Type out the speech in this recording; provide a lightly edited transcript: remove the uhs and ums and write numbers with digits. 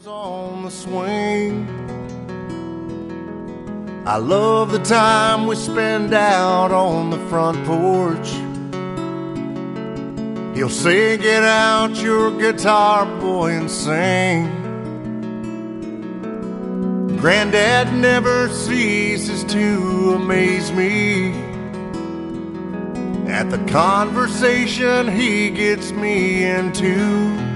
On the swing, I love the time we spend out on the front porch. He'll say, "Get out your guitar, boy, and sing." Granddad never ceases to amaze me at the conversation he gets me into.